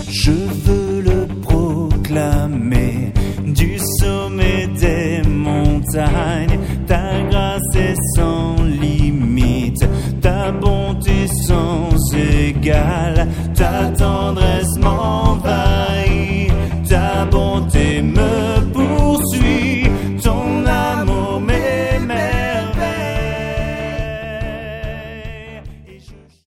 Je veux le proclamer du sommet des montagnes. Ta grâce est sans limite, ta bonté sans égale, ta tendresse m'envahit.